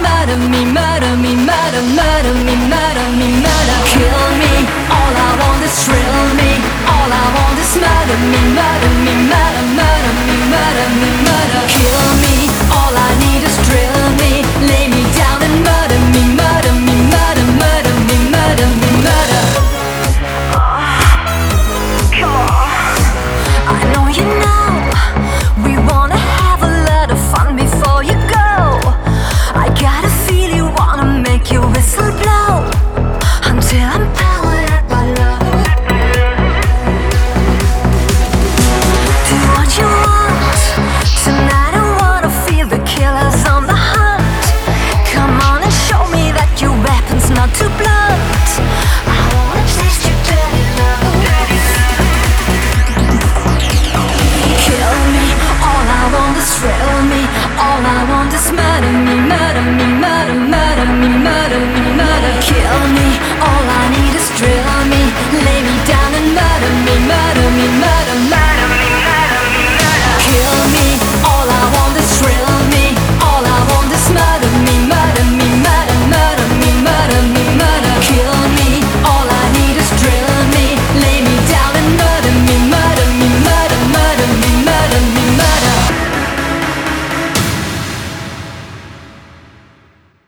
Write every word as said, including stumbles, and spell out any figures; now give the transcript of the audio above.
murder me, murder me, murder, murder me, murder me, murder. Kill me, all I want is thrill me. All I want is murder me, murder me, murder, murder me, murder me, murder. Kill me.